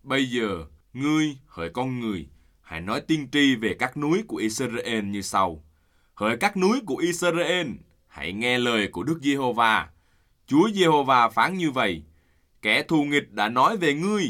Bây giờ, ngươi, hỡi con người, hãy nói tiên tri về các núi của Israel như sau. Hỡi các núi của Israel, hãy nghe lời của Đức Giê-hô-va. Chúa Giê-hô-va phán như vậy: Kẻ thù nghịch đã nói về ngươi,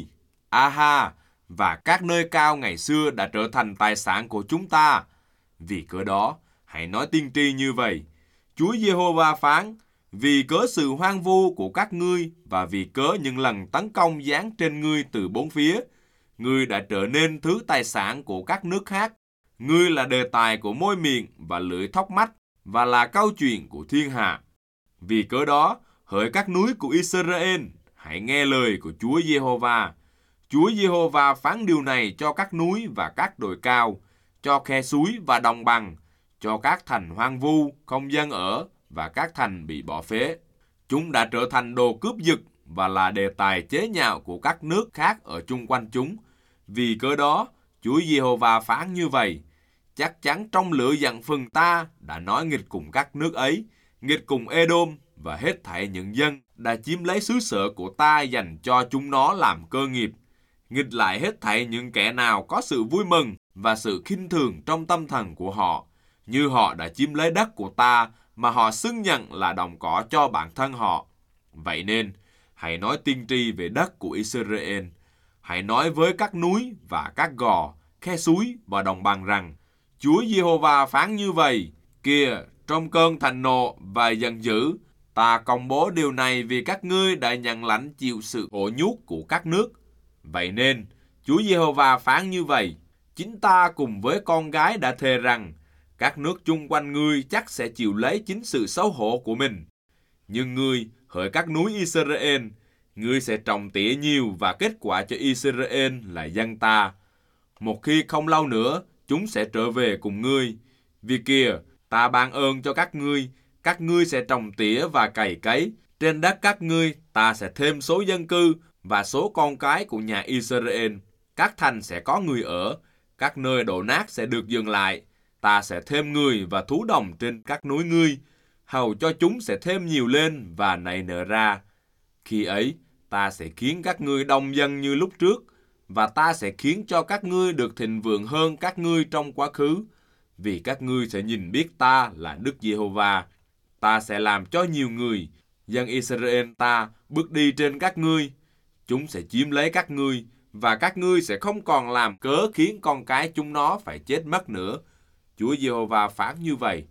Aha, và các nơi cao ngày xưa đã trở thành tài sản của chúng ta. Vì cớ đó, hãy nói tiên tri như vậy. Chúa Giê-hô-va phán: Vì cớ sự hoang vu của các ngươi và vì cớ những lần tấn công giáng trên ngươi từ bốn phía, ngươi đã trở nên thứ tài sản của các nước khác. Ngươi là đề tài của môi miệng và lưỡi thóc mắt và là câu chuyện của thiên hạ. Vì cớ đó, hỡi các núi của Israel, hãy nghe lời của Chúa Giê-hô-va. Chúa Giê-hô-va phán điều này cho các núi và các đồi cao, cho khe suối và đồng bằng, cho các thành hoang vu không dân ở và các thành bị bỏ phế. Chúng đã trở thành đồ cướp giật và là đề tài chế nhạo của các nước khác ở chung quanh chúng. Vì cớ đó, Chúa Giê-hô-va phán như vậy: Chắc chắn trong lửa giận phần ta đã nói nghịch cùng các nước ấy, nghịch cùng Edom và hết thảy những dân đã chiếm lấy xứ sở của ta dành cho chúng nó làm cơ nghiệp, nghịch lại hết thảy những kẻ nào có sự vui mừng và sự khinh thường trong tâm thần của họ, như họ đã chiếm lấy đất của ta mà họ xưng nhận là đồng cỏ cho bản thân họ. Vậy nên, hãy nói tiên tri về đất của Israel. Hãy nói với các núi và các gò, khe suối và đồng bằng rằng: Chúa Giê-hô-va phán như vậy: Kìa, trong cơn thạnh nộ và giận dữ, ta công bố điều này vì các ngươi đã nhận lãnh chịu sự khổ nhục của các nước. Vậy nên, Chúa Giê-hô-va phán như vậy: Chính ta cùng với con gái đã thề rằng các nước chung quanh ngươi chắc sẽ chịu lấy chính sự xấu hổ của mình. Nhưng ngươi, hỡi các núi Israel, ngươi sẽ trồng tỉa nhiều và kết quả cho Israel là dân ta. Một khi không lâu nữa, chúng sẽ trở về cùng ngươi. Vì kìa, ta ban ơn cho các ngươi sẽ trồng tỉa và cày cấy. Trên đất các ngươi, ta sẽ thêm số dân cư và số con cái của nhà Israel. Các thành sẽ có người ở, các nơi đổ nát sẽ được dừng lại. Ta sẽ thêm người và thú đồng trên các núi ngươi, hầu cho chúng sẽ thêm nhiều lên và nảy nở ra. Khi ấy, ta sẽ khiến các ngươi đông dân như lúc trước, và ta sẽ khiến cho các ngươi được thịnh vượng hơn các ngươi trong quá khứ, vì các ngươi sẽ nhìn biết ta là Đức Giê-hô-va. Ta sẽ làm cho nhiều người, dân Israel ta, bước đi trên các ngươi. Chúng sẽ chiếm lấy các ngươi, và các ngươi sẽ không còn làm cớ khiến con cái chúng nó phải chết mất nữa. Chúa Giê-hô-va phán như vậy: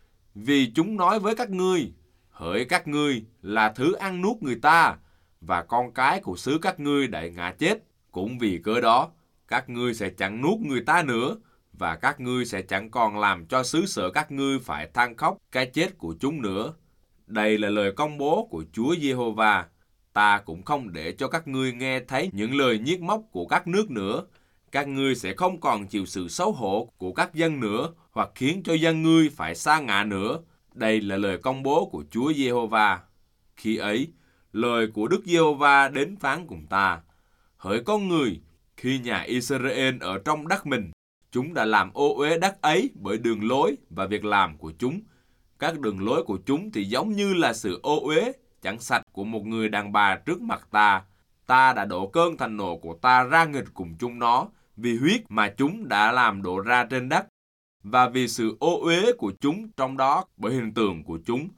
Vì chúng nói với các ngươi, hỡi các ngươi là thứ ăn nuốt người ta, và con cái của xứ các ngươi đã ngã chết. Cũng vì cớ đó, các ngươi sẽ chẳng nuốt người ta nữa, và các ngươi sẽ chẳng còn làm cho xứ sở các ngươi phải than khóc cái chết của chúng nữa. Đây là lời công bố của Chúa Giê-hô-va. Ta cũng không để cho các ngươi nghe thấy những lời nhiếc móc của các nước nữa. Các ngươi sẽ không còn chịu sự xấu hổ của các dân nữa, hoặc khiến cho dân ngươi phải sa ngã nữa. Đây là lời công bố của Chúa Giê-hô-va. Khi ấy, lời của Đức Giê-hô-va đến phán cùng ta: Hỡi con người, khi nhà Israel ở trong đất mình, chúng đã làm ô uế đất ấy bởi đường lối và việc làm của chúng. Các đường lối của chúng thì giống như là sự ô uế chẳng sạch của một người đàn bà trước mặt ta. Ta đã đổ cơn thạnh nộ của ta ra nghịch cùng chúng nó, vì huyết mà chúng đã làm đổ ra trên đất, và vì sự ô uế của chúng trong đó bởi hình tượng của chúng.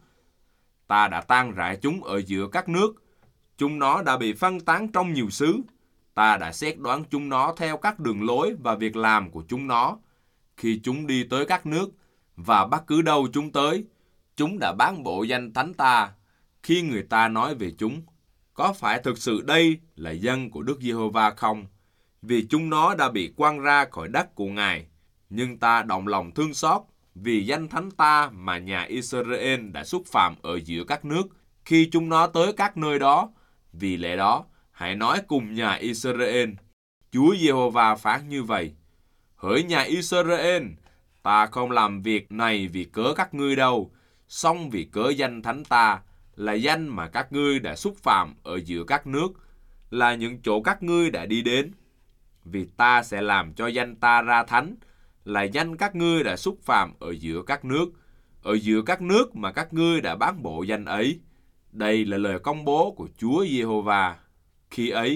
Ta đã tan rã chúng ở giữa các nước. Chúng nó đã bị phân tán trong nhiều xứ. Ta đã xét đoán chúng nó theo các đường lối và việc làm của chúng nó. Khi chúng đi tới các nước, và bất cứ đâu chúng tới, chúng đã bán bộ danh thánh ta. Khi người ta nói về chúng, có phải thực sự đây là dân của Đức Giê-hô-va không? Vì chúng nó đã bị quăng ra khỏi đất của Ngài. Nhưng ta động lòng thương xót vì danh thánh ta mà nhà Israel đã xúc phạm ở giữa các nước khi chúng nó tới các nơi đó. Vì lẽ đó, hãy nói cùng nhà Israel: Chúa Giê-hô-va phán như vậy: Hỡi nhà Israel, ta không làm việc này vì cớ các ngươi đâu, song vì cớ danh thánh ta, là danh mà các ngươi đã xúc phạm ở giữa các nước, là những chỗ các ngươi đã đi đến. Vì ta sẽ làm cho danh ta ra thánh, là danh các ngươi đã xúc phạm ở giữa các nước mà các ngươi đã bán bộ danh ấy. Đây là lời công bố của Chúa Giê-hô-va. Khi ấy,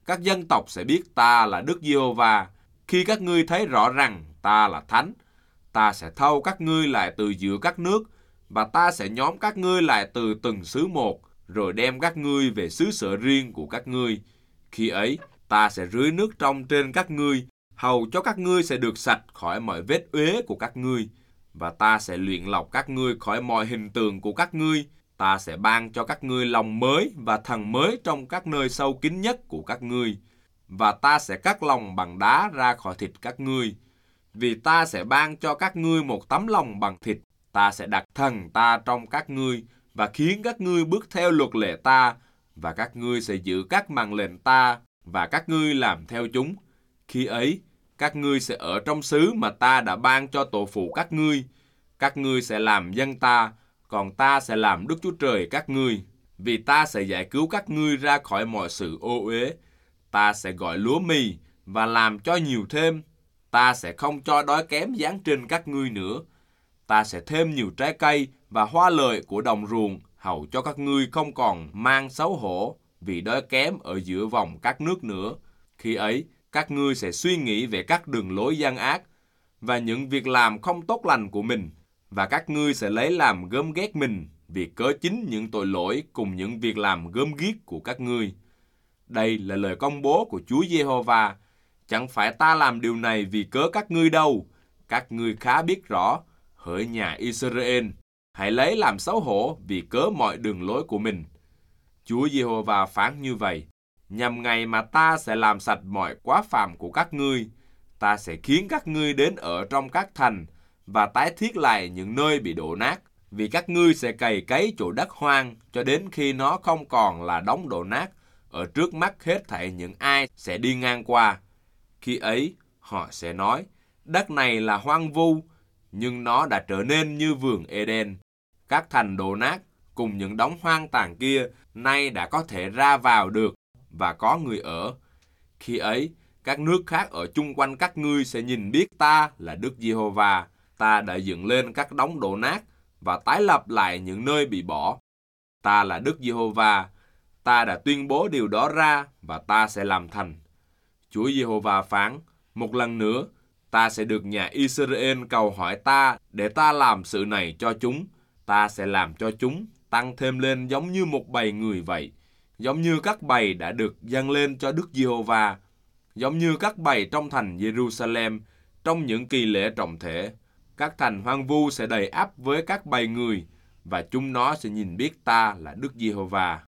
các dân tộc sẽ biết ta là Đức Giê-hô-va, khi các ngươi thấy rõ rằng ta là thánh. Ta sẽ thâu các ngươi lại từ giữa các nước, và ta sẽ nhóm các ngươi lại từ từng xứ một, rồi đem các ngươi về xứ sở riêng của các ngươi. Khi ấy, ta sẽ rưới nước trong trên các ngươi, hầu cho các ngươi sẽ được sạch khỏi mọi vết uế của các ngươi, và ta sẽ luyện lọc các ngươi khỏi mọi hình tượng của các ngươi. Ta sẽ ban cho các ngươi lòng mới và thần mới trong các nơi sâu kín nhất của các ngươi, và ta sẽ cắt lòng bằng đá ra khỏi thịt các ngươi. Vì ta sẽ ban cho các ngươi một tấm lòng bằng thịt, ta sẽ đặt thần ta trong các ngươi, và khiến các ngươi bước theo luật lệ ta, và các ngươi sẽ giữ các mạng lệnh ta, và các ngươi làm theo chúng. Khi ấy, các ngươi sẽ ở trong xứ mà ta đã ban cho tổ phụ các ngươi. Các ngươi sẽ làm dân ta, còn ta sẽ làm Đức Chúa Trời các ngươi. Vì ta sẽ giải cứu các ngươi ra khỏi mọi sự ô uế. Ta sẽ gọi lúa mì và làm cho nhiều thêm. Ta sẽ không cho đói kém giáng trên các ngươi nữa. Ta sẽ thêm nhiều trái cây và hoa lợi của đồng ruộng, hầu cho các ngươi không còn mang xấu hổ vì đói kém ở giữa vòng các nước nữa. Khi ấy, các ngươi sẽ suy nghĩ về các đường lối gian ác và những việc làm không tốt lành của mình, và các ngươi sẽ lấy làm gớm ghét mình vì cớ chính những tội lỗi cùng những việc làm gớm ghiếc của các ngươi. Đây là lời công bố của Chúa Giê-hô-va. Chẳng phải ta làm điều này vì cớ các ngươi đâu. Các ngươi khá biết rõ, hỡi nhà Israel, hãy lấy làm xấu hổ vì cớ mọi đường lối của mình. Chúa Giê-hô-va phán như vậy, nhằm ngày mà ta sẽ làm sạch mọi quá phạm của các ngươi. Ta sẽ khiến các ngươi đến ở trong các thành và tái thiết lại những nơi bị đổ nát, vì các ngươi sẽ cày cấy chỗ đất hoang cho đến khi nó không còn là đống đổ nát ở trước mắt hết thảy những ai sẽ đi ngang qua. Khi ấy, họ sẽ nói, đất này là hoang vu, nhưng nó đã trở nên như vườn Eden. Các thành đổ nát cùng những đống hoang tàn kia nay đã có thể ra vào được và có người ở. Khi ấy, các nước khác ở chung quanh các ngươi sẽ nhìn biết ta là Đức Giê-hô-va. Ta đã dựng lên các đống đổ nát và tái lập lại những nơi bị bỏ. Ta là Đức Giê-hô-va. Ta đã tuyên bố điều đó ra và ta sẽ làm thành. Chúa Giê-hô-va phán, một lần nữa, ta sẽ được nhà Israel cầu hỏi ta để ta làm sự này cho chúng. Ta sẽ làm cho chúng tăng thêm lên giống như một bầy người vậy, giống như các bầy đã được dâng lên cho Đức Giê-hô-va, giống như các bầy trong thành Jerusalem trong những kỳ lễ trọng thể. Các thành hoang vu sẽ đầy ắp với các bầy người, và chúng nó sẽ nhìn biết ta là Đức Giê-hô-va.